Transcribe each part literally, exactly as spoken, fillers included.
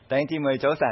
弟兄姊妹早晨。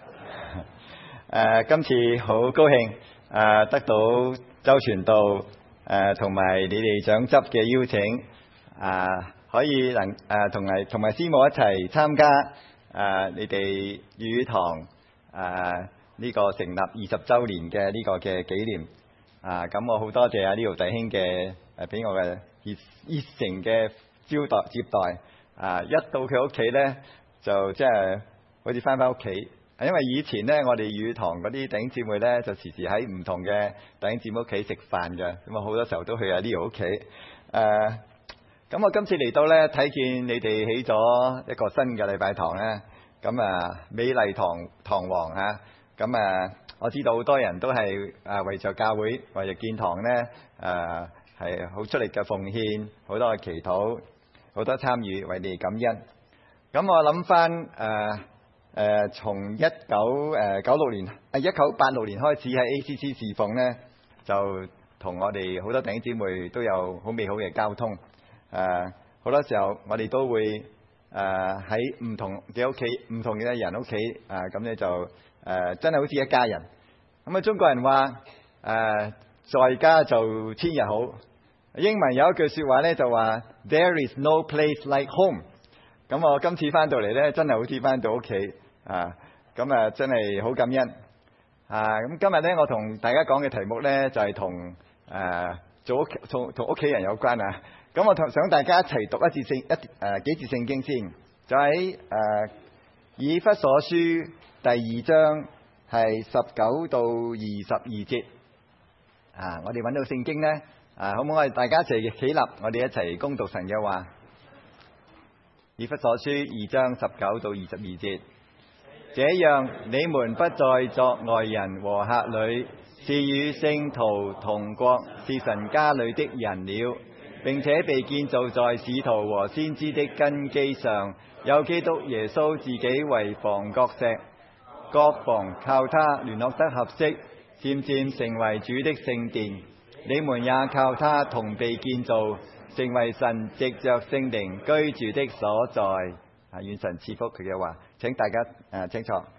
誒，今次好高興誒，得到周傳道誒同埋你哋長執嘅邀請，誒可以能誒同埋同埋師母一齊參加誒你哋粵語堂誒呢個成立二十週年嘅呢個嘅紀念。啊，咁我好多謝啊呢條弟兄嘅誒俾我嘅熱熱誠嘅招待接待。啊，一到佢屋企咧，就即係好似翻返屋企。因為以前咧，我哋語堂嗰啲弟兄姊妹咧，就時時喺唔同嘅弟兄姊妹屋企食飯嘅，咁啊好多時候都去阿 Leo 屋企。誒、呃，咁我今次嚟到咧，睇見你哋起咗一個新嘅禮拜堂咧，咁啊美麗堂堂皇嚇，咁啊我知道好多人都係誒為著教會為著建堂咧，誒係好出力嘅奉獻，好多嘅祈禱。好多參與，為你哋感恩。咁我諗翻誒誒，從一九誒九六年啊一九八六年開始喺 A C C 侍奉咧，就同我哋好多弟兄姊妹都有好美好嘅交通。誒、呃、好多時候我哋都會誒喺唔同嘅屋企、唔同嘅人屋企啊，咁、呃、咧就誒、呃、真係好似一家人。咁啊，中國人話誒、呃、在家就千日好。英文有一句說話咧，就話 There is no place like home。咁我今次翻到嚟咧，真係好似翻到屋企啊！咁啊，真係好感恩啊！咁今日咧，我同大家講嘅題目咧，就係同誒做屋同同屋企人有關啊！咁我同想大家一齊讀一節聖一誒、呃、幾節聖經先，就喺誒、呃、以弗所書第二章係十九到二十二節啊！我哋揾到聖經咧。啊，好唔好？我哋大家一齊起立，我哋一齊恭讀神嘅話。以弗所書二章十九到二十二節，這樣你們不再作外人和客旅，是與聖徒同國，是神家裏的人了，並且被建造在使徒和先知的根基上，有基督耶穌自己為房角石，各房靠他聯絡得合適，漸漸成為主的聖殿。你們也靠他同被建造，成為神藉着聖靈居住的所在。啊，願神賜福佢嘅話。請大家誒、呃、請坐。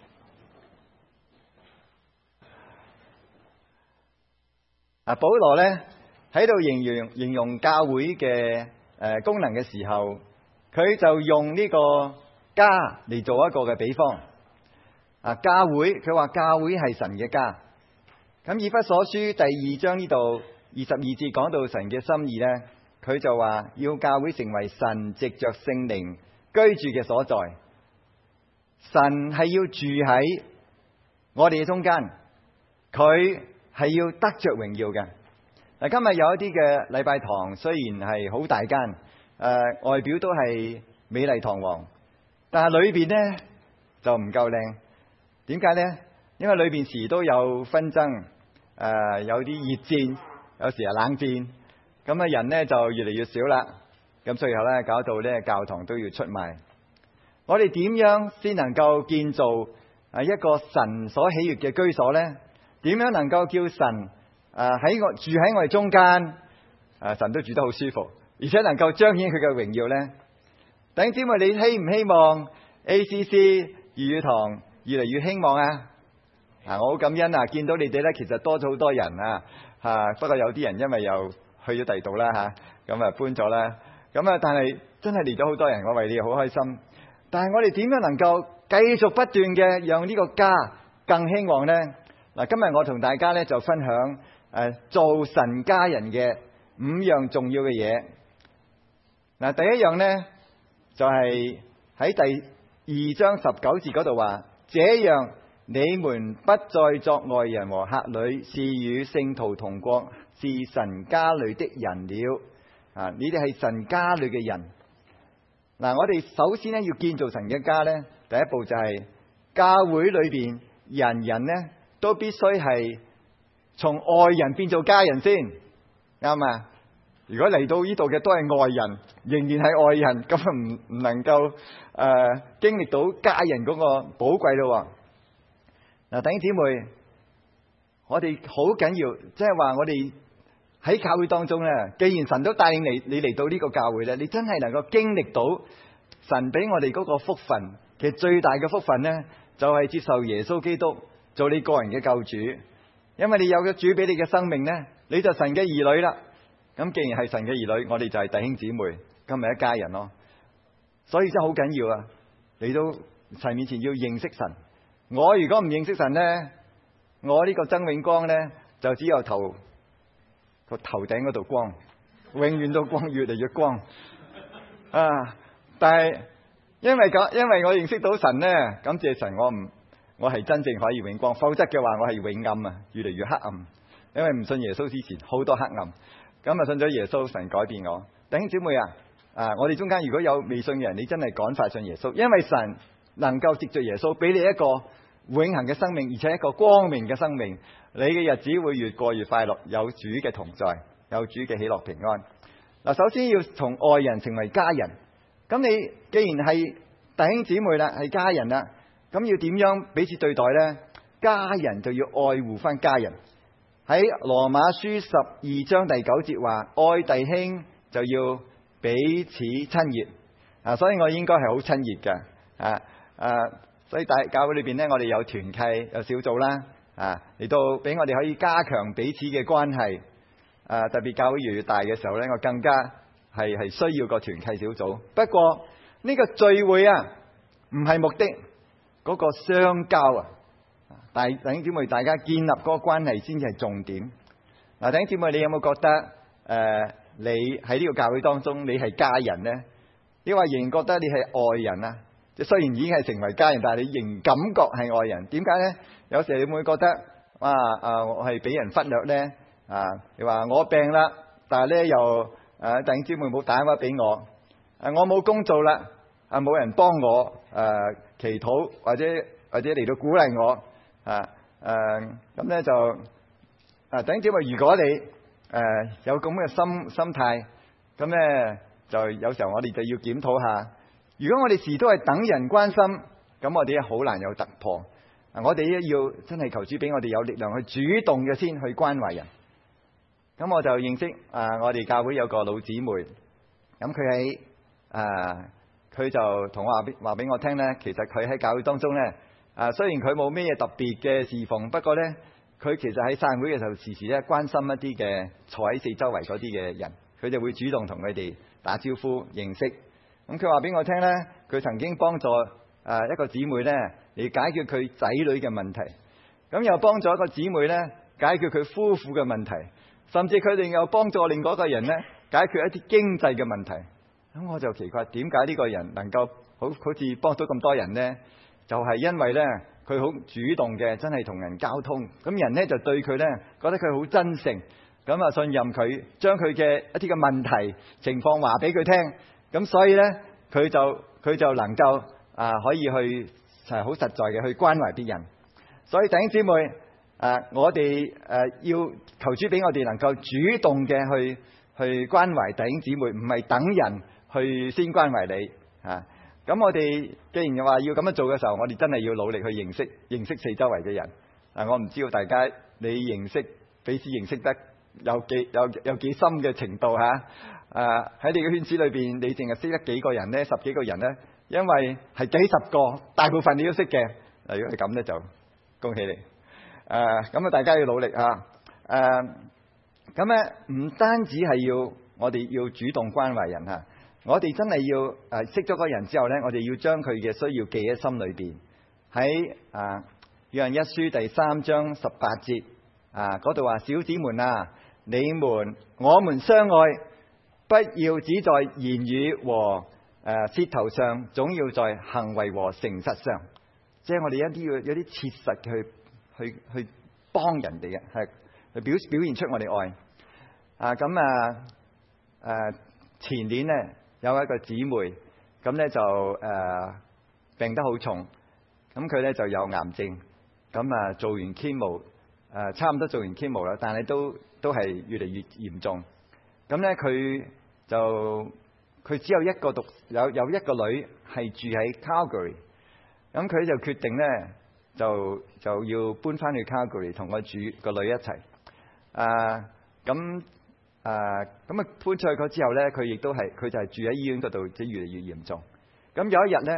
啊，保羅呢喺度形容形容教會嘅誒、呃、功能嘅時候，佢就用呢個家嚟做一個嘅比方。啊，教會佢話教會係神嘅家。咁以弗所書第二章呢度二十二節講到神嘅心意呢，佢就話要教會成為神藉着聖靈居住嘅所在。神係要住喺我哋嘅中間，佢係要得着榮耀嘅。嗱，今日有一啲嘅禮拜堂雖然係好大間，誒、呃、外表都係美麗堂皇，但係裏邊呢就唔夠靚。點解呢？因為裏邊時都有紛爭，誒、呃、有啲熱戰，有時係冷戰，咁啊人呢就越嚟越少啦。咁最後呢，搞到呢教堂都要出賣。我哋點樣先能夠建造誒一個神所喜悅嘅居所呢？點樣能夠叫神誒喺我住喺我哋中間？誒、呃、神都住得好舒服，而且能夠彰顯佢嘅榮耀呢？弟兄姊妹，你希唔希望 A C C 粵語堂越嚟越興旺啊？啊！我好感恩啊，見到你哋咧，其實多咗好多人啊，嚇、啊！不過有啲人因為又去咗第二度啦嚇，咁啊搬咗啦，咁啊但係真係嚟咗好多人，我為你哋好開心。但係我哋點樣能夠繼續不斷嘅讓呢個家更興旺呢？嗱、啊，今日我同大家咧就分享誒、呃、做神家人嘅五樣重要嘅嘢。嗱、啊，第一樣呢，就係、是、喺第二章十九節嗰度話，這樣。你們不再作外人和客旅，是與聖徒同國，是神家裏的人了。啊，你哋係神家裏嘅人。嗱、啊，我哋首先咧要建造神嘅家呢，第一步就係教會裏邊人人呢都必須係從外人變做家人先，啱嘛？如果嚟到呢度嘅都係外人，仍然係外人，咁唔唔能夠誒、呃、經歷到家人嗰個寶貴咯。嗱，弟兄姊妹，我哋好緊要，即係話我哋喺教會當中咧，既然神都帶領你你嚟到呢個教會咧，你真係能夠經歷到神俾我哋嗰個福分， 其實最大嘅福分呢，就係接受耶穌基督做你個人嘅救主，因為你有咗主俾你嘅生命呢，你就神嘅兒女啦。咁既然係神嘅兒女，我哋就係弟兄姊妹，今日一家人咯。所以真係好緊要啊！你都神面前要認識神。我如果唔認識神呢，我呢個曾永光呢，就只有頭個頭頂嗰度光，永遠都光，越嚟越光啊！但係因為咁，因為我認識到神呢，感謝神，我唔我係真正可以永光，否則嘅話我係永暗啊，越嚟越黑暗。因為唔信耶穌之前好多黑暗，咁啊信咗耶穌，神改變我。弟兄姊妹啊，啊我哋中間如果有未信嘅人，你真係趕快信耶穌，因為神能夠藉着耶穌俾你一個永恆嘅生命，而且一個光明嘅生命，你嘅日子會越過越快樂，有主嘅同在，有主嘅喜樂平安。嗱，首先要同愛人成為家人。咁你既然係弟兄姊妹啦，係家人啦，咁要點樣彼此對待呢？家人就要愛護翻家人。喺羅馬書十二章第九節話：愛弟兄就要彼此親熱。啊，所以我應該係好親熱嘅。啊啊，所以大教會裏邊呢，我哋有團契，有小組啦。啊，嚟到俾我哋可以加強彼此嘅關係。啊，特別教會越嚟越大嘅時候呢，我更加係係需要個團契小組。不過呢個聚會啊，唔係目的，嗰個相交啊，大弟兄姊妹大家建立嗰個關係先至係重點。嗱，弟兄姊妹，你有冇覺得誒、呃，你喺呢個教會當中，你係家人呢？你話仍然覺得你係愛人啊？即係雖然已經係成為家人，但係你仍感覺係愛人。點解呢？有時你會唔會覺得啊啊，我係俾人忽略呢？啊，你話我病啦，但係咧又誒，弟兄姊妹冇打電話俾我，誒、啊，我冇工做啦，啊，冇人幫我誒、啊、祈禱或者或者嚟到鼓勵我，啊誒，咁、啊、咧就啊，弟兄姊妹，如果你誒、啊、有咁嘅心心態，咁咧就有時候我哋就要檢討下，如果我哋時都係等人關心，咁我哋好難有突破。啊，我哋咧要真係求主俾我哋有力量去主動嘅先去關懷人。咁我就認識啊，我哋教會有個老姊妹，咁佢喺啊，佢就同我話俾話俾我聽呢。其實佢喺教會當中呢，啊，雖然佢冇咩特別嘅侍奉，不過呢，佢其實喺散會嘅時候時時咧關心一啲嘅坐喺四周圍嗰啲嘅人，佢就會主動同佢哋打招呼認識。咁佢話俾我聽呢，佢曾經幫助啊一個姊妹呢嚟解決佢仔女嘅問題，咁又幫助一個姊妹呢解決佢夫婦嘅問題。甚至佢哋又幫助另外一個人咧解決一啲經濟嘅問題。咁我就奇怪，點解呢個人能夠好好似幫到咁多人呢？就係因為咧佢好主動嘅，真係同人交通。咁人咧就對佢咧覺得佢好真誠，咁啊信任佢，將佢嘅一啲嘅問題情況話俾佢聽。咁所以咧佢就佢就能夠啊可以去係好實在嘅去關懷別人。所以弟兄姊妹。誒、啊，我哋誒、啊、要求主俾我哋能夠主動嘅去去關懷弟兄姊妹，唔係等人去先關懷你啊。咁我哋既然話要咁樣做嘅時候，我哋真係要努力去認識認識四周圍嘅人。啊，我唔知道大家你認識彼此認識得有幾有有幾深嘅程度嚇。誒、啊、喺你嘅圈子裏邊，你淨係識得幾個人呢？十幾個人呢？因為係幾十個，大部分你都識嘅。如果係咁呢，就恭喜你。誒，咁啊，大家要努力啊！誒，咁咧唔單止係要我哋要主動關懷人吓，我哋真係要誒識咗個人之後咧，我哋要將佢嘅需要記喺心裏邊。喺啊約翰一書第三章十八節啊嗰度話：小子們啊，你們我們相愛，不要只在言語和誒舌頭上，總要在行為和誠實上。即係我哋一啲要有啲切實去。去去幫人哋嘅，係去表表現出我哋愛啊！咁啊誒前年呢，有一個姊妹，咁呢就誒、啊、病得好重，咁佢呢就有癌症，咁啊做完 chemo 誒、啊、差唔多做完 chemo 啦，但係都都係越嚟越嚴重。咁呢佢就佢只有一個獨有有一個女係住喺 Calgary，咁佢就決定呢。就就要搬翻去 Calgary 同我住個女一齊。啊，咁啊咁啊搬出去嗰之後咧，佢亦都係佢就係住喺醫院嗰度，即係越嚟越嚴重。咁有一日咧，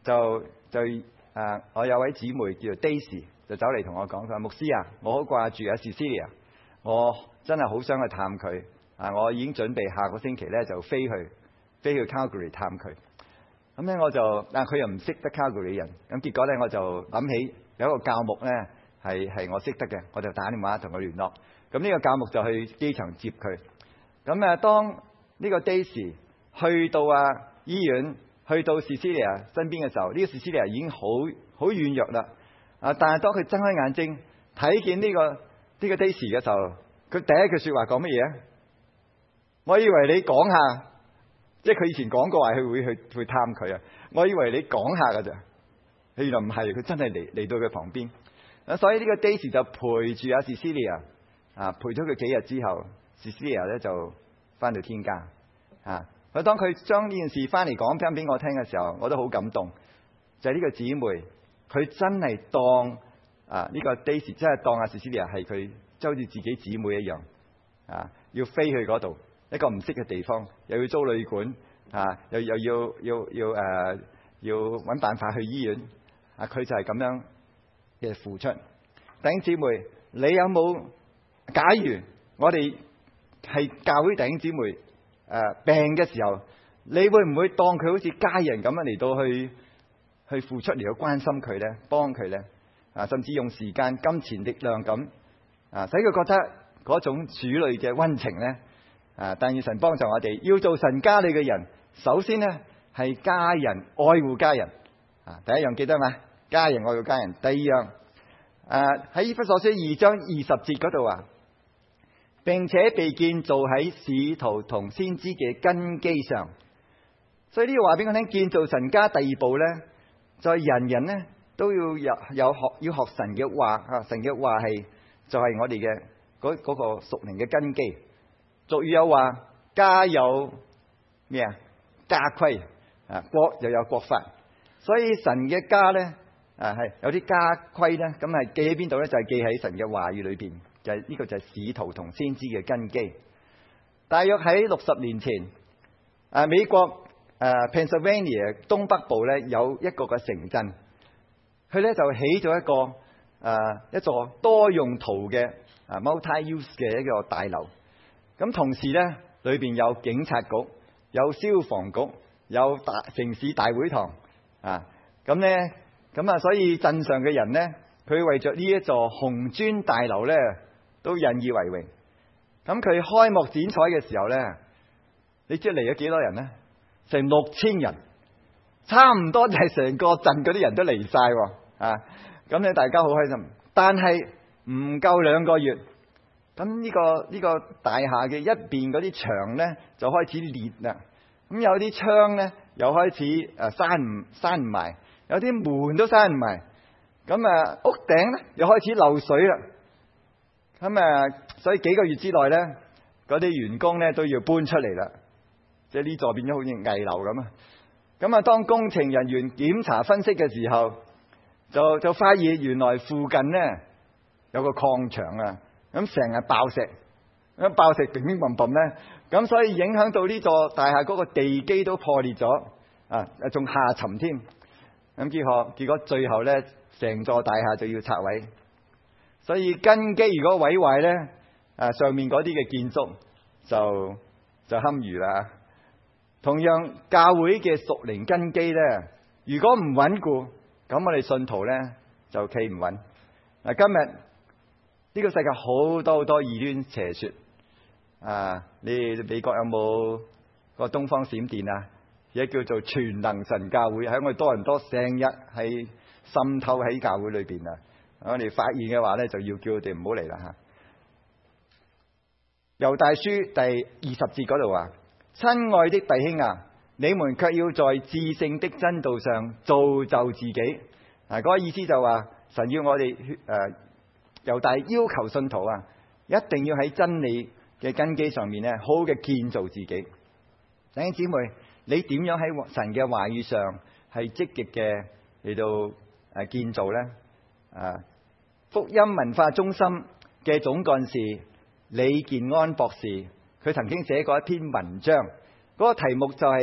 就就啊，我有位姊妹叫做 Daisy， 就走嚟同我講，佢話牧師啊，我好掛住阿 Cecilia， 我真係好想去探佢啊！我已經準備下個星期咧就飛去飛去 Calgary 探佢。咁咧我就，但佢又唔識得 Calgary 人，咁結果咧我就諗起有一個教牧咧係係我識得嘅，我就打電話同佢聯絡。咁呢個教牧就去機場接佢。咁啊，當呢個 Daisy 去到啊醫院，去到 Cecilia 身邊嘅時候，呢、這個 Cecilia 已經好好軟弱啦。啊，但係當佢睜開眼睛睇見呢、這個呢、這個 Daisy 嘅時候，佢第一句說話講乜嘢啊？我以為你講下。即係佢以前講過話，佢會去去探佢啊！我以為你講下㗎咋，原來唔係，佢真係嚟嚟到佢旁邊。啊，所以呢個 Daisy 就陪住阿 Cecilia 啊，陪咗佢幾日之後 ，Cecilia 咧就翻到天家啊！佢當佢將呢件事翻嚟講翻俾我聽嘅時候，我都好感動。就係、是、呢個姊妹，佢真係當啊呢、這個 Daisy 真係當阿 Cecilia 係佢，就好似自己姊妹一樣啊，要飛去嗰度。一個唔識嘅地方，又要租旅館啊，又又要要要誒、呃，要揾辦法去醫院啊！佢就係咁樣嘅付出。弟兄姊妹，你有冇？假如我哋係教會弟兄姊妹誒、呃、病嘅時候，你會唔會當佢好似家人咁樣嚟到去去付出嚟到關心佢咧，幫佢咧啊？甚至用時間、金錢、力量咁啊，使佢覺得嗰種主內嘅溫情咧。啊！但願神幫助我哋，要做神家裏嘅人，首先呢係家人，愛護家人。啊，第一樣記得嘛？家人愛護家人。第二樣，誒喺以弗所書二章二十節嗰度話，並且被建造喺使徒同先知嘅根基上。所以呢個話俾我聽，建造神家第二步呢，就係人人呢都要有有學要學神嘅話啊！神嘅話係就係我哋嘅嗰嗰個屬靈嘅根基。俗語有話，家有咩啊？家規啊，國又有國法。所以神嘅家咧啊，係有啲家規咧，咁係記喺邊度咧？就係、是、記喺神嘅話語裏邊，就係、是、呢個就係使徒同先知嘅根基。大約喺六十年前，啊美國誒 Pennsylvania 東北部咧有一個嘅城鎮，佢咧就起咗一個誒一座多用途嘅啊 multi-use 嘅一個大樓。咁同時咧，裏邊有警察局、有消防局、有大城市大會堂啊。咁咧，咁啊，所以鎮上嘅人咧，佢為着呢一座紅磚大樓咧，都引以為榮。咁佢開幕剪彩嘅時候咧，你知嚟咗幾多人咧？成六千人，差唔多就係成個鎮嗰啲人都嚟晒喎啊！咁咧，大家好開心。但係唔夠兩個月。咁呢、這個呢、這個大廈嘅一邊嗰啲牆咧就開始裂啦，咁有啲窗咧又開始誒閂唔閂唔埋，有啲門都閂唔埋，咁啊屋頂咧又開始漏水啦，咁啊所以幾個月之內咧嗰啲員工咧都要搬出嚟啦，即係呢座變咗好似危樓咁啊！咁啊當工程人員檢查分析嘅時候，就就發現原來附近咧有個礦場啊！咁成日爆石，咁爆石乒乒乓乓咧，咁所以影響到呢座大廈嗰個地基都破裂咗，啊，仲下沉添。咁結果結果最後咧，成座大廈就要拆毀。所以根基如果毀壞咧，啊上面嗰啲嘅建築就就堪虞啦。同樣教會嘅屬靈根基咧，如果唔穩固，咁我哋信徒咧就企唔穩。嗱，今日。呢個世界好多好多異端邪說啊！你哋美國有冇個東方閃電啊？而家叫做全能神教會，喺我哋多倫多成日係滲透喺教會裏邊啊！我哋發現嘅話咧，就要叫佢哋唔好嚟啦嚇。猶大書第二十節嗰度話：親愛的弟兄啊，你們卻要在至聖的真道上造就自己。啊，嗰個意思就話神要我哋誒。呃猶大要求信徒啊，一定要喺真理嘅根基上面咧，好好嘅建造自己。弟兄姊妹，你點樣喺神嘅話語上係積極嘅嚟到誒建造咧？啊，福音文化中心嘅總幹事李健安博士，佢曾經寫過一篇文章，嗰個題目就係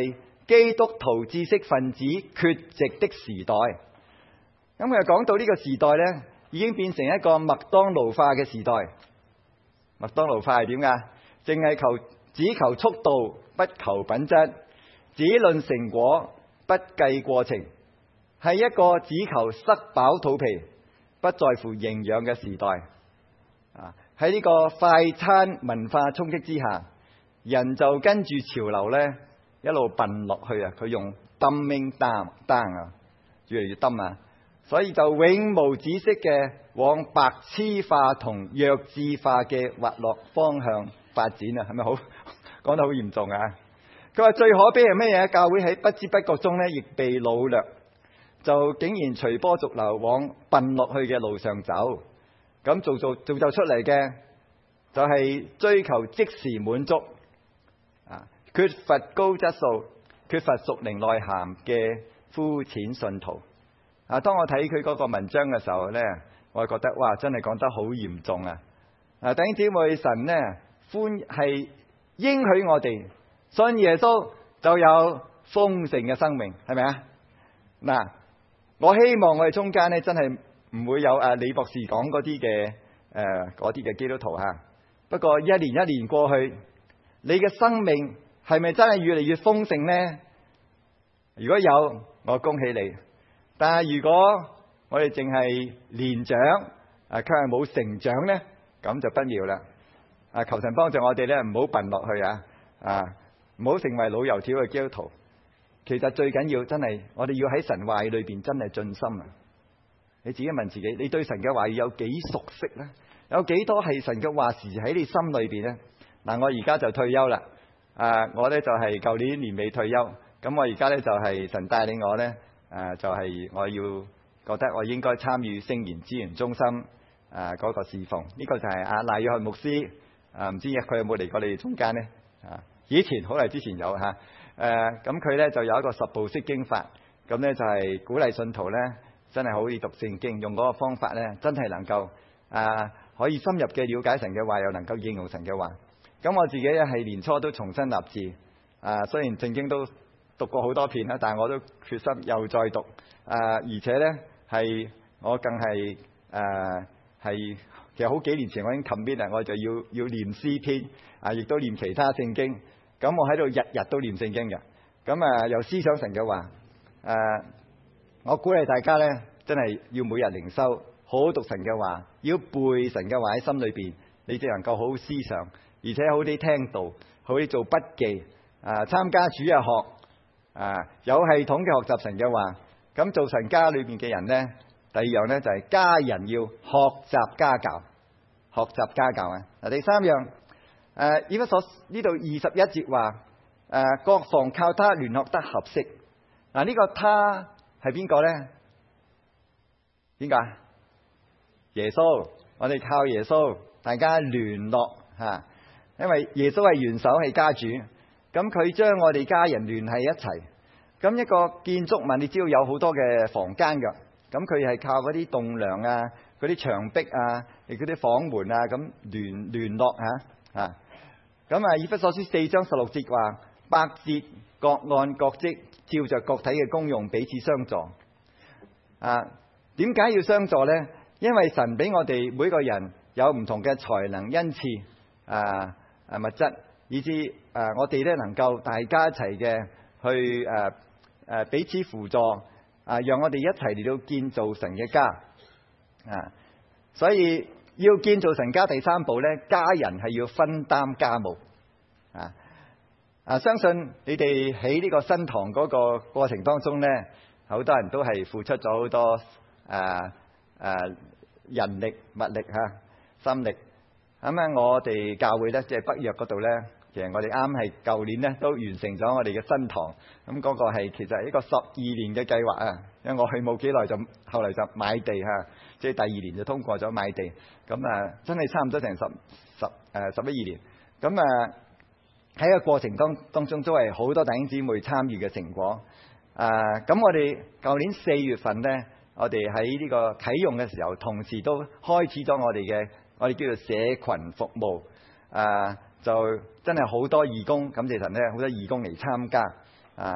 基督徒知識分子缺席的時代。咁佢講到呢個時代呢，已經變成一個麥當勞化嘅時代。麥當勞化係點㗎？淨係求只求速度，不求品質；只論成果，不計過程。係一個只求塞飽肚皮，不在乎營養嘅時代。啊！喺呢個快餐文化衝擊之下，人就跟住潮流呢一路笨落去啊！佢用 dumbing down down 啊，越嚟越 dumb啊！所以就永無止息嘅往白痴化同弱智化嘅滑落方向發展啊！係咪好講得好嚴重啊？佢話最可悲係咩嘢？教會喺不知不覺中呢亦被擄掠，就竟然隨波逐流往笨落去嘅路上走。咁做做造就出嚟嘅就係追求即時滿足啊，缺乏高質素、缺乏屬靈內涵嘅膚淺信徒啊。當我睇佢嗰個文章嘅時候呢，我覺得哇，真係講得好嚴重啊！啊，弟兄姊妹，神呢歡係應許我哋信耶穌就有豐盛嘅生命，係咪啊？嗱，我希望我哋中間呢真係唔會有啊李博士講嗰啲嘅誒嗰啲嘅基督徒吓。不過一年一年過去，你嘅生命係咪真係越嚟越豐盛呢？如果有，我恭喜你。但係如果我哋淨係年長啊，佢係冇成長呢，咁就不妙啦。啊，求神幫助我哋咧，唔好笨落去啊！啊，唔好成為老油條嘅基督徒。其實最緊要真係，我哋要喺神話語裏邊真係盡心啊！你自己問自己，你對神嘅話語有幾熟悉呢？有幾多係神嘅話時喺你心裏邊呢？嗱，我而家就退休啦。啊，我呢就係舊年年尾退休。咁我而家呢就係神帶領我呢，誒就係我要覺得我應該參與聖言資源中心誒嗰個侍奉。呢個就係阿賴約翰牧師。啊，唔知佢有冇嚟過你哋中間呢？啊，以前好耐之前有嚇。誒咁佢呢就有一個十步釋經法。咁呢就係鼓勵信徒呢，真係好似讀聖經，用嗰個方法呢，真係能夠啊可以深入嘅了解神嘅話，又能夠應用神嘅話。咁我自己咧係年初都重新立志，啊雖然聖經都讀過好多遍啦，但係我都決心又再讀。啊而且呢，係我更係誒係其實好幾年前我已經 commit 啦，我就要要念詩篇啊，亦都念其他聖經。咁我喺度日日都念聖經嘅。咁啊又思想神嘅話。誒、啊，我鼓勵大家呢，真係要每日靈修，好好讀神嘅話，要背神嘅話喺心裏邊，你就能夠好好思想，而且好啲聽道，好啲做筆記，啊，參加主日學，啊，有系統嘅學習神嘅話。咁做神家裏邊嘅人呢，第二樣呢，就係、是、家人要學習家教，學習家教啊。嗱，第三樣，誒、啊，以弗所呢度二十一節話，誒、啊，各房靠他聯絡得合適。嗱，呢個他係邊個呢？邊個啊？耶穌，我哋靠耶穌，大家聯絡吓，因為耶穌係元首，係家主，咁佢將我哋家人聯繫一齊。咁一個建築物，你知道有好多嘅房間噶，咁佢係靠嗰啲棟梁啊、嗰啲牆壁啊、亦嗰啲房門啊，咁聯聯絡吓啊。咁啊，以弗所書四章十六節話，百節各按各職，照着各體嘅功用彼此相助。啊，點解要相助呢？因為神俾我哋每個人有唔同嘅才能恩賜啊啊物質，以至誒、啊、我哋咧能夠大家一齊嘅去誒誒、啊、彼此輔助啊，讓我哋一齊嚟到建造神嘅家啊。所以要建造神家第三步咧，家人係要分擔家務啊。啊，相信你哋喺呢個新堂嗰個過程當中呢，好多人都係付出咗好多誒誒、啊啊、人力、物力嚇、啊、心力。咁啊，我哋教會呢，即係北約嗰度呢，其實我哋啱係舊年呢都完成咗我哋嘅新堂。咁嗰個係其實係一個十二年嘅計劃啊。因為我去冇幾耐就後嚟就買地嚇，即係第二年就通過咗買地。咁啊，真係差唔多成十十誒十一二年。咁啊〜喺個過程當當中都係好多弟兄姊妹參與嘅成果。啊，咁我哋舊年四月份呢，我哋喺呢個啟用嘅時候，同時都開始咗我哋嘅我哋叫做社群服務。啊，就真係好多義工，感謝神呢，好多義工嚟參加。啊，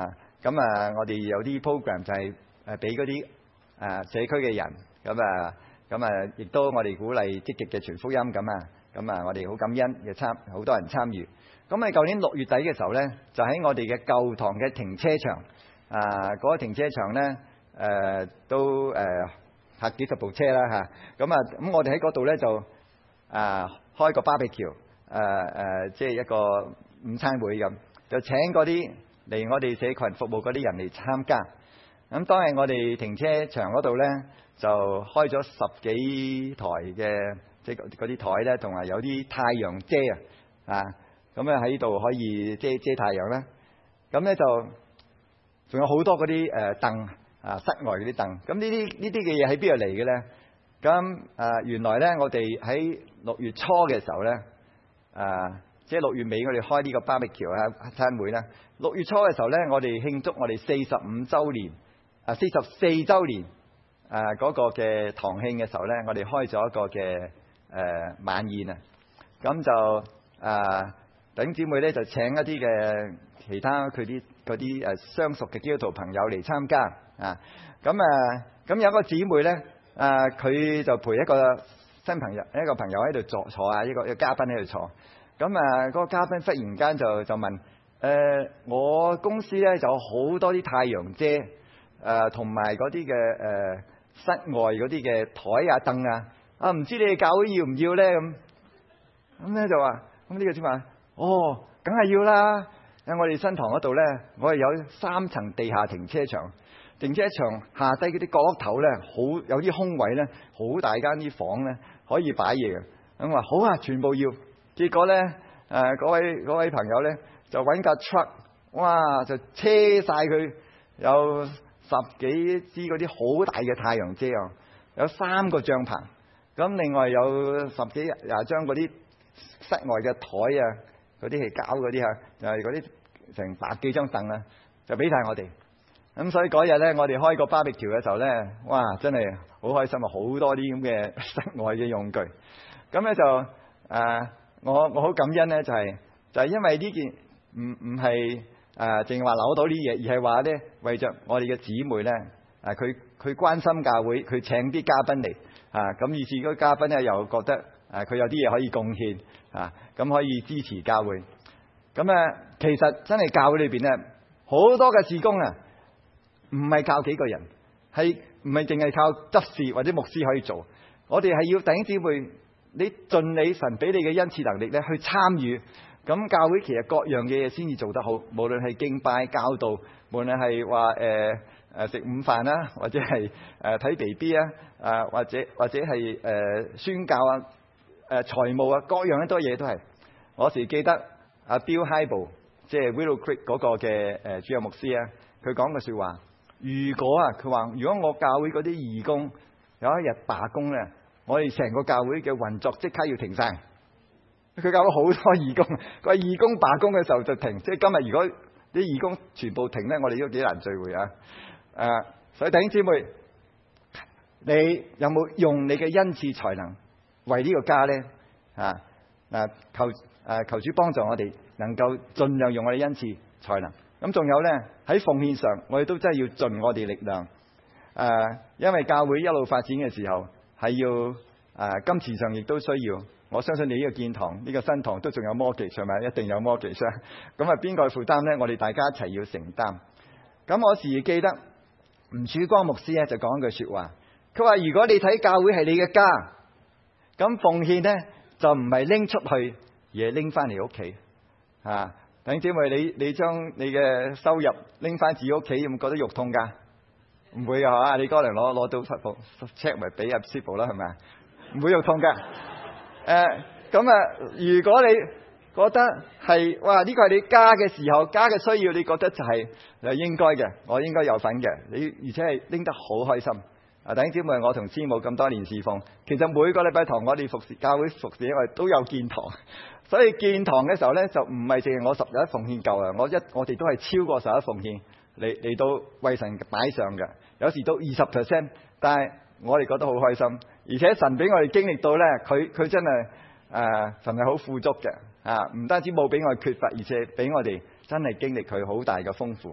咁啊，我哋有啲 program 就係誒俾嗰啲啊社區嘅人，咁啊咁啊，亦都我哋鼓勵積極嘅傳福音咁啊，咁啊，我哋好感恩嘅參好多人參與。咁喺舊年六月底嘅時候咧，就喺我哋嘅舊堂嘅停車場啊，嗰個停車場咧誒都誒泊幾十部車啦嚇。咁啊咁我哋喺嗰度咧就啊開個 barbecue 誒誒，即係一個午餐會咁，就請嗰啲嚟我哋社群服務嗰啲人嚟參加。咁當日我哋停車場嗰度咧就開咗十幾台嘅即係嗰啲台咧，同埋有啲太陽遮啊啊！咁咧喺度可以遮遮太陽啦。咁咧就仲有好多嗰啲誒凳啊，室外嗰啲凳。咁呢啲呢啲嘅嘢喺邊度嚟嘅咧？咁啊原來咧我哋喺六月初嘅時候咧啊，即係六月尾我哋開呢個 barbecue 啊餐會啦。六月初嘅時候咧，我哋慶祝我哋四十五週年啊，四十四週年啊嗰個嘅堂慶嘅時候咧，我哋開咗一個嘅誒晚宴啊。咁就啊〜弟兄姊妹咧就請一啲嘅其他佢啲嗰啲誒相熟嘅基督徒朋友嚟參加啊，咁啊咁有一個姊妹咧啊，佢就陪一個新朋友一個朋友喺度坐坐啊，一個一個嘉賓喺度坐，咁啊嗰個嘉賓忽然間就就問誒、呃、我公司咧就有好多啲太陽遮誒同埋嗰啲嘅誒室外嗰啲嘅台啊凳啊，啊唔知你哋教會要唔要咧咁，咁咧就話咁呢個先話。哦，梗係要啦！喺我哋新堂嗰度咧，我哋有三層地下停車場，停車場下低嗰啲角落頭咧，好有啲空位咧，好大間啲房咧，可以擺嘢嘅。咁話好啊，全部要。結果咧，誒、呃、嗰位嗰位朋友咧，就揾架 truck， 哇，就車晒佢有十幾支嗰啲好大嘅太陽遮啊，有三個帳篷，咁另外有十幾廿張嗰啲室外嘅台啊。嗰啲係搞嗰啲嚇，就係嗰啲成百幾張凳啊，就俾晒我哋。咁所以嗰日咧，我哋開個 barbecue 嘅時候咧，哇，真係好開心啊！好多啲咁嘅室外嘅用具。咁咧就誒、呃，我我好感恩咧，就係、是、就係、是、因為呢件唔唔係誒淨係話攞到啲嘢，而係話咧為着我哋嘅姊妹咧，誒佢佢關心教會，佢請啲嘉賓嚟啊，咁於是嗰個嘉賓咧又覺得誒佢有啲嘢可以貢獻。啊，咁可以支持教會。咁啊，其實真係教會裏邊咧，好多嘅事工啊，唔係靠幾個人，係唔係淨係靠執事或者牧師可以做。我哋係要弟兄姊妹，你盡你神俾你嘅恩賜能力咧去參與。咁教會其實各樣嘅嘢先至做得好，無論係敬拜、教導，無論係話誒誒食午飯啦，或者係誒睇 B B 啊，啊或者或者係誒、呃、宣教啊。誒財務啊，各樣一多嘢都係。我時記得阿 Bill Hybel， 即係 Willow Creek 嗰個嘅誒主任牧師啊，佢講嘅説話，如果啊，佢話如果我教會嗰啲義工有一日罷工咧，我哋成個教會嘅運作即刻要停晒。佢教咗好多義工，佢話義工罷工嘅時候就停，即係今日如果啲義工全部停咧，我哋都幾難聚會啊。誒，所以弟兄姊妹，你有冇用你嘅恩賜才能？為呢個家咧啊嗱，求誒、啊、求主幫助我哋，能夠盡量用我哋恩賜才能。咁仲有咧喺奉獻上，我哋都真係要盡我哋力量。誒、啊，因為教會一路發展嘅時候，係要誒、啊、金錢上亦都需要。我相信你呢個建堂、呢、呢個新堂都仲有 mortgage 係咪？一定有 mortgage。咁啊，邊個負擔咧？我哋大家一齊要承擔。咁我時記得吳曙光牧師咧就講一句説話，佢話：如果你睇教會係你嘅家。咁奉獻咧就唔係拎出去，而係拎翻嚟屋企啊！弟兄姊妹，你你將你嘅收入拎翻自己屋企，有冇覺得肉痛㗎？唔會㗎嚇！你哥嚟攞攞到七部 check 咪俾入師部啦，係咪啊？唔會肉痛㗎。誒咁啊！如果你覺得係哇呢個係你家嘅時候，家嘅需要，你覺得就係誒應該嘅，我應該有份嘅。你而且係拎得好開心。啊！弟兄姊妹，我同師母咁多年侍奉，其實每個禮拜堂我哋服侍教會服侍，因為都有建堂，所以建堂嘅時候咧，就唔係淨係我十一奉獻夠啊！我一我哋都係超過十一奉獻嚟嚟到為神擺上嘅，有時都二十 percent， 但係我哋覺得好開心，而且神俾我哋經歷到咧，佢佢真係誒、呃、神係好富足嘅啊！唔單止冇俾我哋缺乏，而且俾我哋真係經歷佢好大嘅豐富。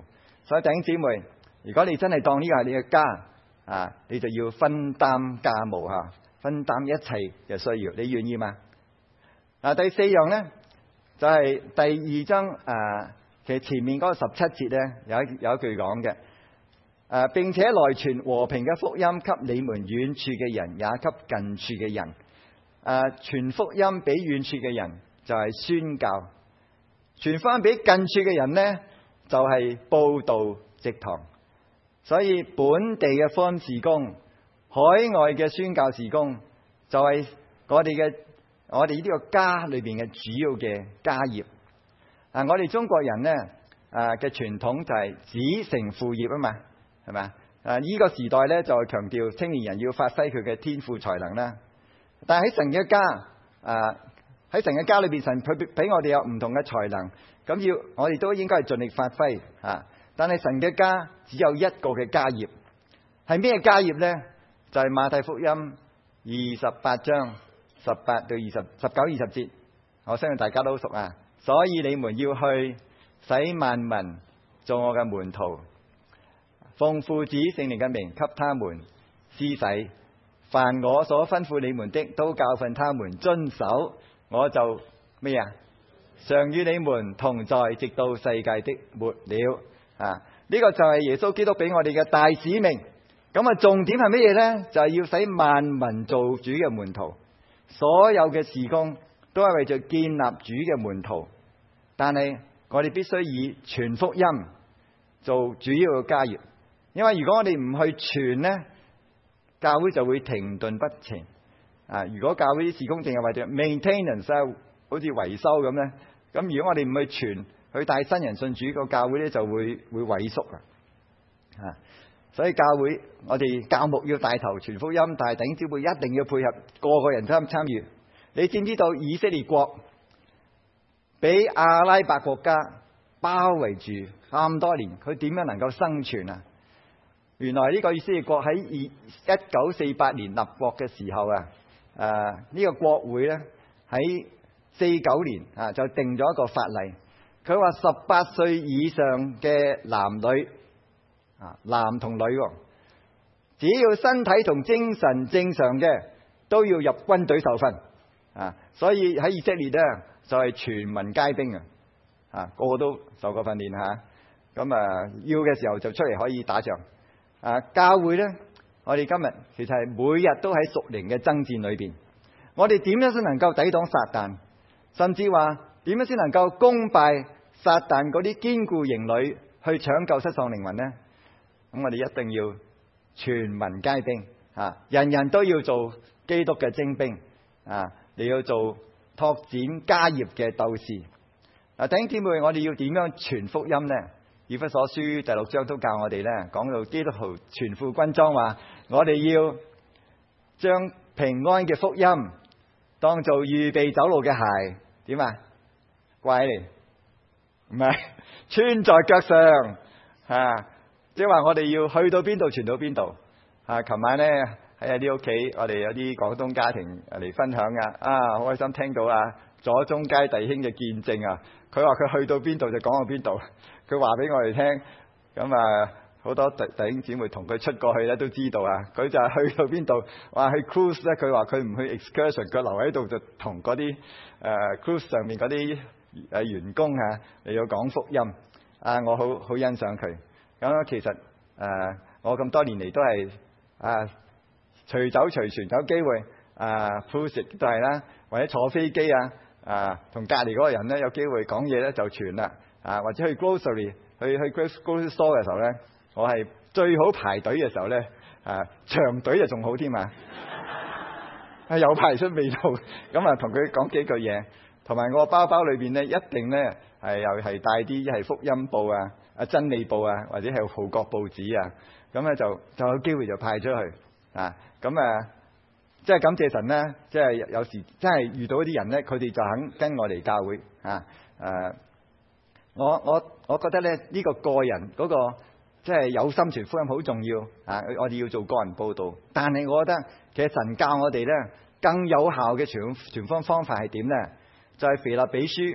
所以弟兄姊妹，如果你真係當呢個係你嘅家啊，你就要分擔家務吓，分擔一切嘅需要，你願意嗎？啊，第四樣咧就係、是、第二章啊，其實前面嗰個十七節咧有一有一句講嘅，誒，並且來傳和平嘅福音給你們遠處嘅人，也給近處嘅人。誒，傳福音俾遠處嘅人就係宣教，傳翻俾近處嘅人呢就係佈道植堂。所以本地嘅福音事工，海外嘅宣教事工，就係我哋嘅我哋呢個家裏邊嘅主要嘅家業。啊，我哋中國人呢誒嘅傳統就係子承父業啊嘛，係咪啊？誒，呢個時代呢就強調青年人要發揮佢嘅天賦才能啦。但係喺神嘅家，誒喺神嘅家裏邊，神佢俾我哋有唔同嘅才能，咁要我哋都應該係盡力發揮啊。但係神嘅家只有一個嘅家業，係咩家業呢？就係、是、馬太福音二十八章十八到二十十九二十節，我相信大家都熟啊。所以你們要去，使萬民做我嘅門徒，奉父子聖靈嘅名給他們施洗。凡我所吩咐你們的，都教訓他們遵守。我就咩啊？常與你們同在，直到世界的末了。啊！呢、這個就係耶穌基督俾我哋嘅大使命。咁啊，重點係乜嘢呢？就係、是、要使萬民做主嘅門徒。所有嘅事工都係為咗建立主嘅門徒。但係我哋必須以傳福音做主要嘅家業。因為如果我哋唔去傳呢，教會就會停頓不前啊！如果教會啲事工淨係為咗 maintenance，好似維修咁咧，咁如果我哋唔去傳，去帶新人信主，個教會咧就會會萎縮啦啊！所以教會我哋教牧要帶頭傳福音，但係弟兄姊妹一定要配合，個個人參參與。你知唔知道以色列國俾阿拉伯國家包圍住咁多年，佢點樣能夠生存啊？原來呢個以色列國喺一九四八年立國嘅時候啊，誒、呃、呢、呢個國會咧喺四九年啊就定咗一個法例，佢話十八歲以上嘅男女啊，男同女，只要身體同精神正常嘅都要入軍隊受訓啊，所以喺以色列咧就係、是、全民皆兵啊，啊個個都受過訓練吓，咁啊要嘅時候就出嚟可以打仗。啊！教會呢，我哋今日其實係每日都喺屬靈嘅爭戰裏邊。我哋點樣先能夠抵擋撒旦？甚至話點樣先能夠攻敗撒旦嗰啲堅固營壘，去搶救失喪靈魂呢？咁我哋一定要全民皆兵啊！人人都要做基督嘅精兵啊！你要做拓展家業嘅鬥士。啊！弟兄姊妹，我哋要點樣傳福音呢？以弗所書第六章都教我哋咧，講到基督徒全副軍裝，話我哋要將平安嘅福音當做預備走路嘅鞋，點啊？掛嚟，唔係穿在腳上啊！即係話我哋要去到邊度傳到邊度啊！琴晚咧喺啲屋企，我哋有啲廣東家庭嚟分享啊，啊好開心聽到啊左中街弟兄嘅見證啊！佢話佢去到邊度就講到邊度。佢話俾我哋聽，咁啊好多弟弟兄姊妹同佢出過去咧，都知道啊。佢就係去到邊度，話去 cruise 咧，佢話佢唔去 excursion，佢留喺度就同嗰啲誒 cruise 上面嗰啲誒員工啊嚟到講福音。啊，我好好欣賞佢。咁其實誒、呃，我咁多年嚟都係啊隨走隨傳，有機會啊 cruise 都係啦，或者坐飛機啊啊同隔離嗰個人咧有機會講嘢咧就傳啦。啊，或者去 grocery 去去 grocery store 嘅時候咧，我係最好排隊嘅時候咧，啊長隊就仲好添啊，係有排出味道，咁啊同佢講幾句嘢，同埋我包包裏邊咧一定咧係又係帶啲一係福音報啊、啊真理報啊，或者係號角報紙啊，咁咧就就有機會就派出去啊，咁啊即係感謝神咧，即係有時真係遇到啲人咧，佢哋就肯跟我嚟教會啊誒。我我我覺得咧呢、呢個個人嗰、嗰個即係有心傳福音好重要啊！我哋要做個人報道，但係我覺得其實神教我哋咧更有效嘅傳傳福音方法係點咧？就係、是、腓立比書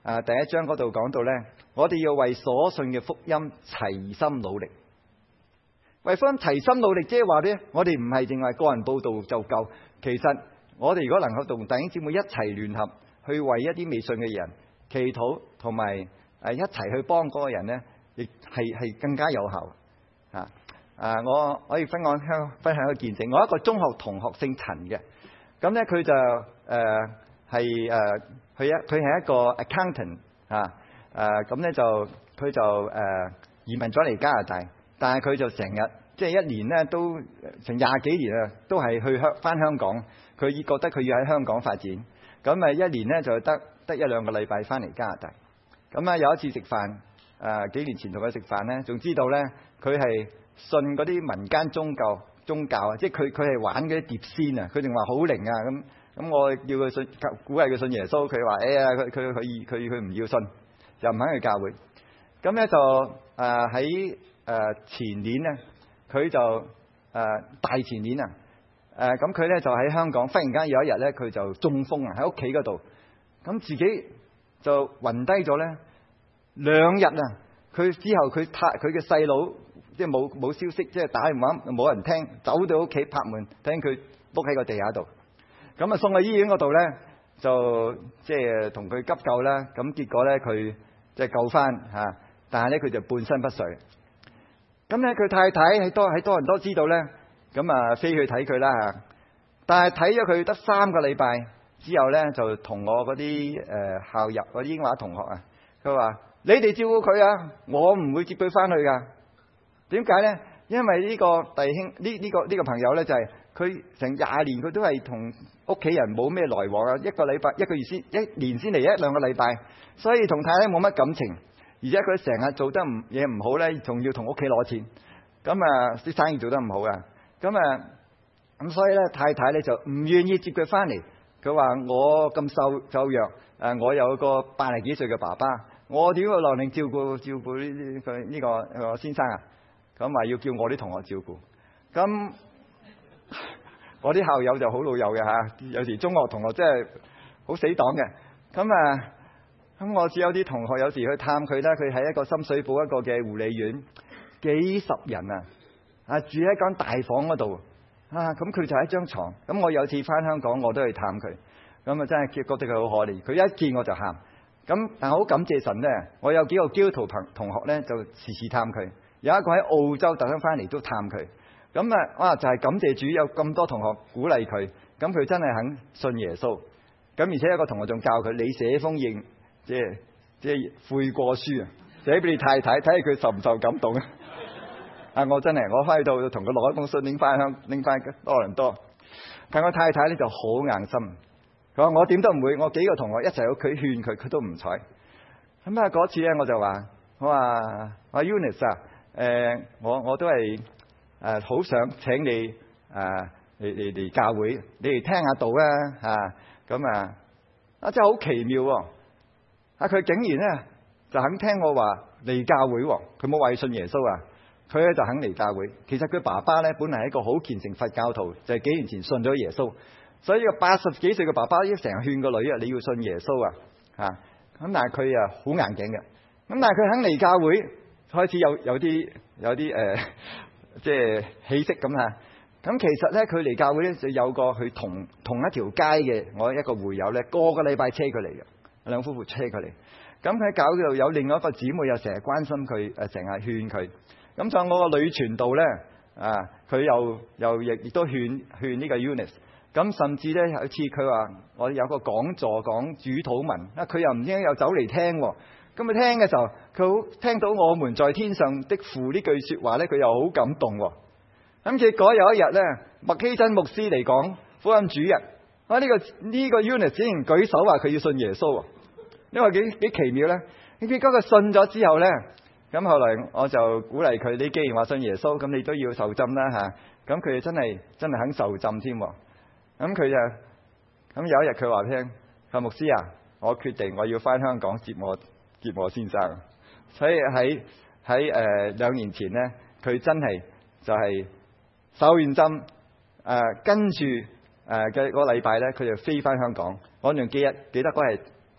啊第一章嗰度講到咧，我哋要為所信嘅福音齊心努力。為福音齊心努力，即係話咧，我哋唔係淨係個人報道就夠。其實我哋如果能夠同弟兄姊妹一齊聯合，去為一啲未信嘅人祈禱，同埋誒一齊去幫嗰個人咧，亦係係更加有效。啊啊！我可以分享分享一個見證。我一個中學同學姓陳嘅，咁咧佢就誒係誒佢一佢係一個 accountant 啊誒咁咧就佢就誒、呃、移民咗嚟加拿大。但係佢就成日即係一年咧都成廿幾年啊，都係去香翻香港。佢覺得佢要喺香港發展，咁啊一年咧就得得一兩個禮拜翻嚟加拿大。咁啊有一次食飯，誒、呃、幾年前同佢食飯咧，仲知道咧佢係信嗰啲民間宗教宗教啊，即係佢佢係玩嗰啲碟仙啊，佢仲話好靈啊咁。咁我叫佢信，鼓勵佢信耶穌，佢話哎呀佢佢佢佢佢唔要信，又唔肯去教會。咁咧就誒喺。呃誒、呃、前年咧，佢就誒、呃、大前年啊，誒咁佢咧就喺香港，忽然間有一日咧，佢就中風啊，喺屋企嗰度，咁自己就暈低咗咧兩日啊。佢之後佢太佢嘅細佬即係冇冇消息，即係打電話冇人聽，走到屋企拍門，聽佢碌喺個地下度，咁啊送去醫院嗰度咧，就即係同佢急救啦。咁結果咧佢即係救翻嚇，但係咧佢就半身不遂。咁咧，佢太太喺多喺多倫多知道咧，咁啊飛去睇佢啦嚇。但係睇咗佢得三個禮拜之後咧，就同我嗰啲誒校友嗰啲英華同學啊，佢話：你哋照顧佢啊，我唔會接佢翻去噶。點解咧？因為呢個弟兄呢呢個呢個朋友咧，就係佢成廿年佢都係同屋企人冇咩來往啊，一個禮拜一個月先一年先嚟一兩個禮拜，所以同太太冇乜感情。而且佢成日做得唔嘢唔好咧，仲要同屋企攞錢，咁啊啲生意做得唔好啊，咁啊咁所以咧太太咧就唔願意接佢翻嚟。佢話我咁瘦瘦弱，誒我有個八十幾歲嘅爸爸，我點會落力照顧照顧呢啲佢呢個個先生啊？咁話要叫我啲同學照顧。咁我啲校友就好老友嘅嚇，有時中學同學真係好死黨嘅。咁啊〜咁我只有啲同學有時去探佢啦，佢喺一個深水埗一個嘅護理院，幾十人啊，啊住喺間大房嗰度啊，咁佢就喺張床。咁我有次翻香港，我都去探佢，咁啊真係覺得佢好可憐。佢一見我就喊，咁但係好感謝神咧，我有幾個基督徒同同學咧就時時探佢，有一個喺澳洲特登翻嚟都探佢。咁啊哇就係感謝主有咁多同學鼓勵佢，咁佢真係肯信耶穌。咁而且有個同學仲教佢，你寫封應。即係即係悔過書啊，寫俾你太太睇下佢受唔受感動啊！啊，我真係我翻去到同佢攞一封信拎翻香拎翻多倫多，但我太太咧就好硬心，佢話我點都唔會，我幾個同學一齊去佢勸佢，佢都唔睬。咁啊嗰次咧我就話我話阿 Eunice 啊，誒、呃、我我都係誒好想請你啊嚟嚟嚟教會，你嚟聽下道啊嚇咁啊啊真係好奇妙喎！啊！佢竟然咧就肯聽我話嚟教會，佢冇話信耶穌啊，佢咧就肯嚟教會。其實佢爸爸咧本嚟係一個好虔誠佛教徒，就係、是、幾年前信咗耶穌，所以個八十幾歲嘅爸爸一成日勸個女啊，你要信耶穌啊嚇。咁但係佢啊好硬頸嘅，咁但係佢肯嚟教會，開始有有啲有啲誒、呃、即係氣息咁嚇。咁其實咧佢嚟教會咧就有個佢同同一條街嘅我一個會友咧，個個禮拜車佢嚟嘅。兩夫婦車佢嚟，咁佢喺教會度有另外一個姊妹又成日關心佢，誒成日勸佢。咁就我個女傳道咧，啊佢又又亦亦都勸勸呢個 Eunice。咁甚至咧有一次佢話我有個講座講主禱文，啊佢又唔知又走嚟聽，咁佢聽嘅時候佢好聽到我們在天上的父呢句説話咧，佢又好感動。咁結果有一日咧，麥基真牧師嚟講福音主日。啊！呢、這個呢、這個 Eunice 竟然舉手話佢要信耶穌，因為幾幾奇妙咧。結果佢信咗之後咧，咁後來我就鼓勵佢：你既然話信耶穌，咁你都要受浸啦嚇。咁佢真係真係肯受浸添。咁佢就咁有一日佢話聽：阿牧師啊，我決定我要翻香港接我接我先生。所以喺喺誒兩年前咧，佢真係就係受完浸誒、呃，跟住。誒嘅嗰個禮拜咧，佢就飛翻香港。我仲記得記得嗰係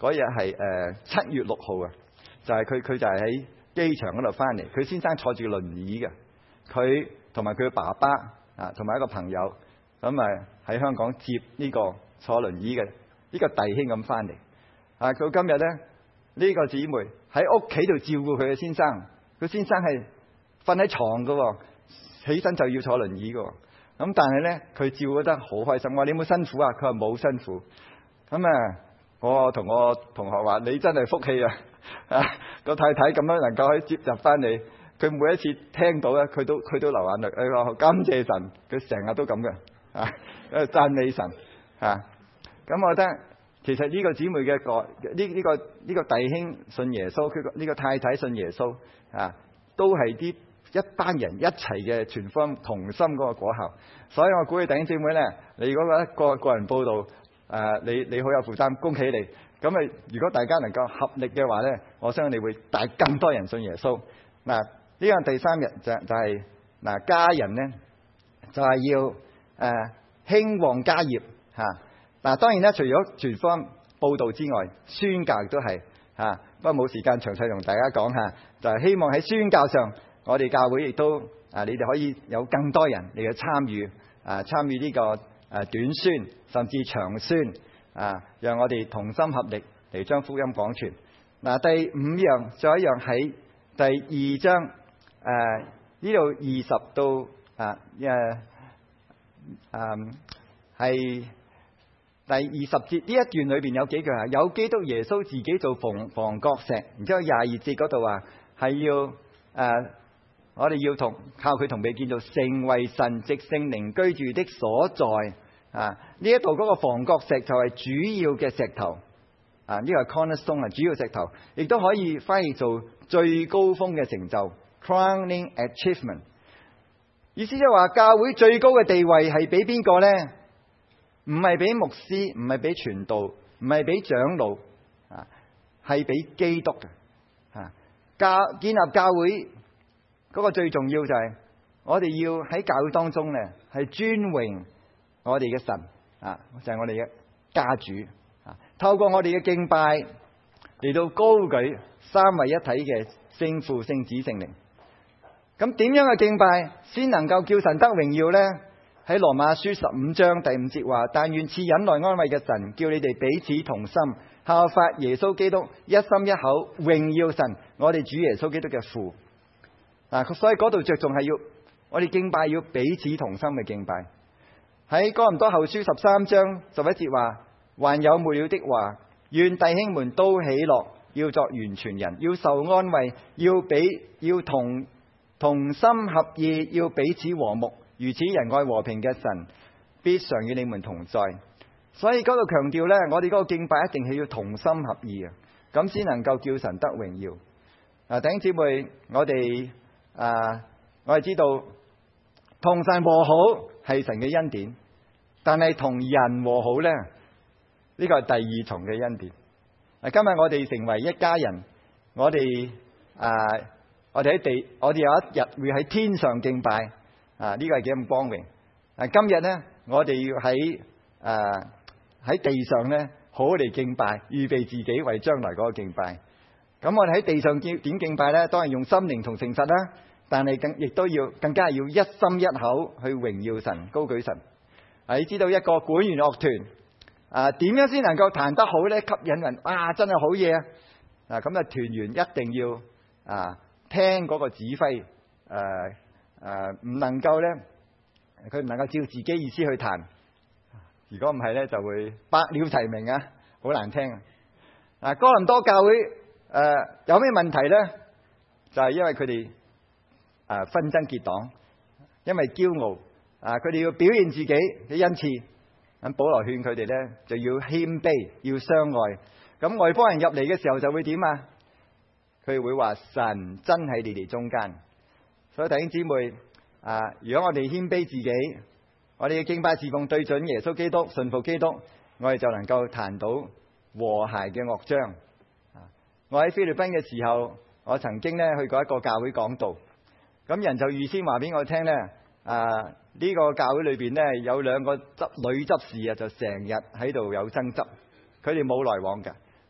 嗰日係誒七月六號啊，就係佢佢就係喺機場嗰度翻嚟。佢先生坐住輪椅嘅，佢同埋佢嘅爸爸啊，同埋一個朋友咁啊喺香港接呢個坐輪椅嘅呢個弟兄咁翻嚟。啊，到今日咧呢、呢個姊妹喺屋企度照顧佢嘅先生，佢先生係瞓喺床噶，起身就要坐輪椅噶。咁但係咧佢照顧得好開心。我話你有冇辛苦啊？佢話冇辛苦。咁啊，我同我同學話你真係福氣啊！啊，個太太咁樣能夠可以接入翻你，佢每一次聽到咧，佢都佢都流眼淚。佢話感謝神，佢成日都咁嘅啊，讚美神啊。咁我覺得其實呢個姊妹嘅個呢呢個呢個弟兄信耶穌，佢呢個太太信耶穌啊，都係啲一班人一齊嘅全方同心嗰個果效。所以我鼓勵弟兄姊妹咧，你如果覺得個個人報道誒，你你好有負擔，恭喜你。咁啊，如果大家能夠合力嘅話咧，我相信你會帶更多人信耶穌。嗱，呢個第三日就就係嗱，家人咧就係要誒興旺家業嚇。嗱，當然咧，除咗全方報道之外，宣教亦都係嚇。不過冇時間詳細同大家講嚇，就係希望喺宣教上，我哋教會亦都啊，你哋可以有更多人嚟去參與啊，參與呢個誒短宣甚至長宣啊，讓我哋同心合力嚟將福音廣傳。嗱，第五樣再一樣喺第二章誒呢度二十到啊誒誒係第二十節呢一段裏邊有幾句啊，有基督耶穌自己做房房角石，然之後廿二節嗰度話係要誒。呃我哋要同靠佢同被建造，成為神藉聖靈居住的所在啊！呢一度嗰個房角石就係主要嘅石頭啊！呢個係 cornerstone 啊，主要石頭，亦都可以翻譯做最高峰嘅成就 crowning achievement。意思就係話教會最高嘅地位係俾邊個呢？唔係俾牧師，唔係俾傳道，唔係俾長老啊，係俾基督嘅啊！教建立教會。嗰個最重要就係我哋要喺教會當中咧，係尊榮我哋嘅神啊，就係我哋嘅家主啊。透過我哋嘅敬拜嚟到高舉三位一體嘅聖父、聖子、聖靈。咁點樣嘅敬拜先能夠叫神得榮耀呢？喺羅馬書十五章第五節話：但願賜忍耐安慰嘅神，叫你哋彼此同心，效法耶穌基督，一心一口榮耀神，我哋主耶穌基督嘅父。嗱，所以嗰度着重係要我哋敬拜要彼此同心嘅敬拜。喺哥林多後書十三章十一節話：還有末了的話，願弟兄們都喜樂，要作完全人，要受安慰，要比要同同心合意，要彼此和睦。如此仁愛和平嘅神必常與你們同在。所以嗰度強調呢，我哋嗰個敬拜一定係要同心合意啊，咁先能夠叫神得榮耀。嗱，弟兄姊妹，我哋。啊！我哋知道同神和好係神嘅恩典，但係同人和好呢，呢個係第二重嘅恩典。啊！今日我哋成為一家人，我哋啊，我哋喺地，我哋有一日會喺天上敬拜啊！呢個係幾咁光榮。啊！今日呢，我哋要喺啊喺地上呢，好好地敬拜，預備自己為將來嗰個敬拜。咁我哋喺地上點點敬拜呢？當然用心靈同誠實啦，但係更亦都要更加要一心一口去榮耀神、高舉神。啊，你知道一個管弦樂團啊，點樣先能夠彈得好呢？吸引人啊，真係好嘢啊！啊，咁啊，團員一定要啊聽嗰個指揮，誒誒，唔能夠呢，佢唔能夠照自己意思去彈。如果唔係呢，就會百鳥齊鳴啊，好難聽啊！啊，哥林多教會。誒、呃，有咩問題呢？就係、是、因為佢哋誒紛爭結黨，因為驕傲啊，佢、呃、哋要表現自己嘅恩賜。咁保羅勸佢哋呢，就要謙卑，要相愛。咁外邦人入嚟嘅時候就會點啊？佢會話神真喺你哋中間。所以弟兄姊妹啊、呃，如果我哋謙卑自己，我哋嘅敬拜侍奉對準耶穌基督，信服基督，我哋就能夠彈到和諧嘅樂章。我喺菲律賓嘅時候，我曾經咧去過一個教會講道，咁人就預先話俾我聽咧，啊呢、這個教會裏邊咧有兩個執女執事啊，就成日喺度有爭執，佢哋冇來往嘅，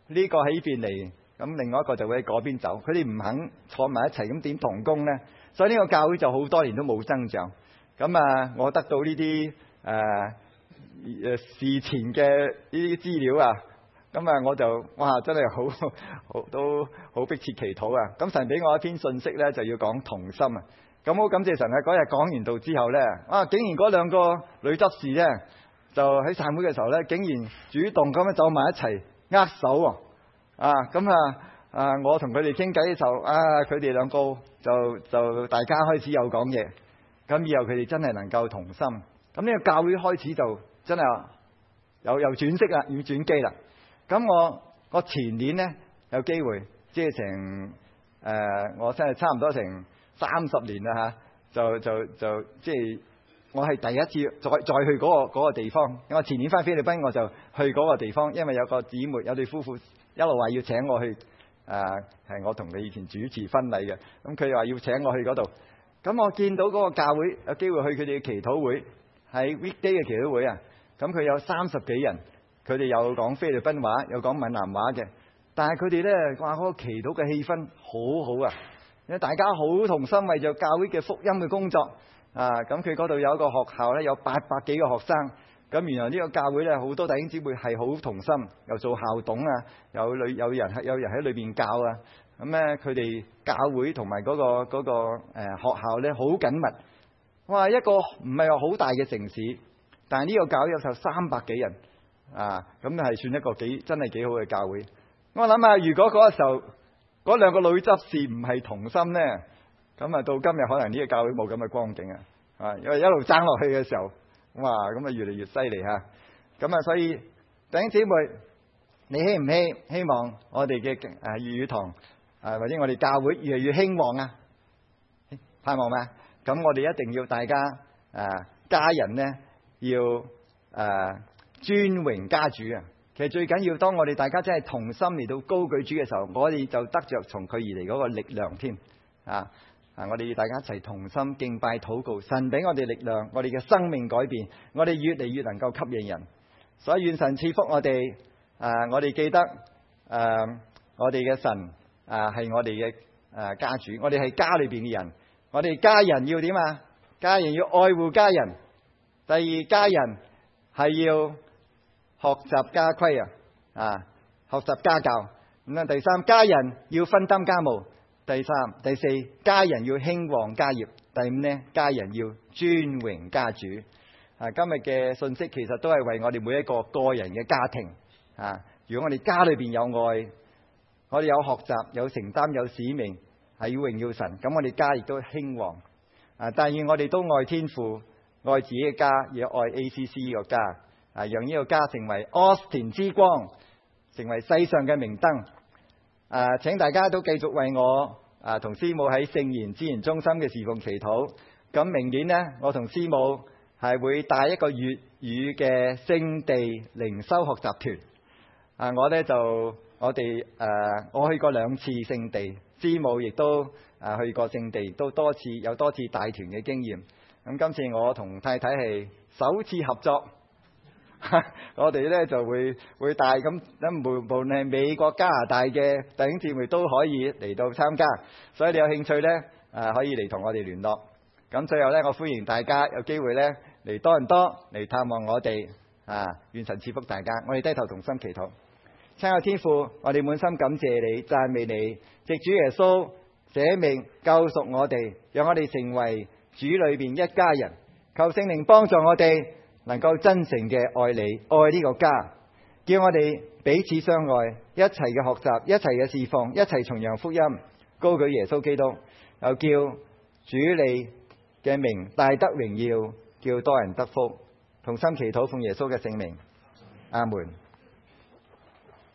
呢個喺呢邊嚟，咁另外一個就會喺嗰邊走。佢哋唔肯坐埋一齊，咁點同工呢？所以呢個教會就好多年都冇增長。咁啊，我得到呢啲誒誒事前嘅呢啲資料啊，咁啊我就哇真係好好都好迫切祈禱啊！咁神俾我一篇信息呢，就要講同心啊！咁好感謝神啊！嗰日講完道之後呢，啊竟然嗰兩個女執事呢，就喺散會嘅時候呢，竟然主動咁樣走埋一齊握手喎！啊咁啊啊！我同佢哋傾偈嘅時候，啊佢哋兩個就就大家開始有講嘢，咁以後佢哋真係能夠同心。咁呢個教會開始就真係有有轉色啦，要轉機啦。咁我我前年呢，有機會，即係成誒、呃，我真係差唔多成三十年啦嚇，就就就即係我係第一次再再去嗰個嗰個地方。我前年翻菲律賓我就去嗰個地方，因為有個姊妹有對夫婦一路話要請我去，誒、呃、係我同佢以前主持婚禮嘅，咁佢話要請我去嗰度。咁我見到嗰個教會有機會去佢哋嘅祈禱會，喺 weekday 嘅祈禱會啊，咁佢有三十幾人，佢哋有講菲律賓話，有講閩南話嘅，但係佢哋咧話嗰個祈禱嘅氣氛好好啊，因為大家好同心為咗教會嘅福音嘅工作啊，咁佢嗰度有一個學校咧，有八百幾個學生，咁原來呢個教會咧好多弟兄姊妹係好同心，又做校董啊，有女有人有人喺裏邊教啊。咁咧，佢哋教會同埋嗰個嗰、嗰個誒、呃、學校咧，好緊密。哇！一個唔係話好大嘅城市，但係呢個教會有就三百幾人啊，咁係算一個幾真係幾好嘅教會。我諗下，如果嗰個時候嗰兩個女執事唔係同心咧，咁啊到今日可能呢個教會冇咁嘅光景啊！啊，因為一路爭落去嘅時候，哇，咁啊越嚟越犀利嚇。咁啊，所以弟兄姊妹，你希唔希希望我哋嘅誒粵語堂？啊，或者我哋教會越嚟越興旺啊，盼望咩？咁我哋一定要大家啊家人呢要誒、啊、尊榮家主啊！其實最緊要當我哋大家真係同心嚟到高舉主嘅時候，我哋就得着從佢而嚟嗰個力量添啊！啊，我哋要大家一齊同心敬拜禱告，神俾我哋力量，我哋嘅生命改變，我哋越嚟越能夠吸引人。所以願神賜福我哋啊！我哋記得誒、啊，我哋嘅神。啊，係我哋嘅誒家主，我哋係家裏邊嘅人，我哋家人要點啊？家人要愛護家人。第二，家人係要學習家規啊，啊，學習家教。咁啊，第三，家人要分擔家務。第三、第四，家人要興旺家業。第五呢，家人要尊榮家主。啊，今日嘅信息其實都係為我哋每一個個人嘅家庭啊。如果我哋家裏邊有愛，我哋有學習、有承擔、有使命，係要榮耀神。咁我哋家亦都興旺。啊，但願我哋都愛天父，愛自己嘅家，亦愛 A C C 呢個家。啊，讓呢個家成為 Austin 之光，成為世上嘅明燈。啊，請大家都繼續為我啊同師母喺聖言資源中心嘅侍奉祈禱。咁明年呢，我同師母係會帶一個粵語嘅聖地靈修學習團。啊，我呢就。我哋誒、呃，我去過兩次聖地，師母亦都誒、呃、去過聖地，都多次有多次帶團嘅經驗。咁今次我同太太係首次合作，我哋咧就會會帶咁，咁無無論係美國、加拿大嘅弟兄姊妹都可以嚟到參加。所以你有興趣咧誒、呃，可以嚟同我哋聯絡。咁最後咧，我歡迎大家有機會咧嚟多倫多嚟探望我哋啊！願神賜福大家。我哋低頭同心祈禱。親愛天父，我哋滿心感謝你，讚美你，藉主耶穌捨命救贖我哋，讓我哋成為主裏邊一家人。求聖靈幫助我哋能夠真誠嘅愛你，愛呢個家，叫我哋彼此相愛，一齊嘅學習，一齊嘅侍奉，一齊傳揚福音，高舉耶穌基督，又叫主你嘅名大得榮耀，叫多人得福。同心祈禱，奉耶穌嘅聖名，阿門。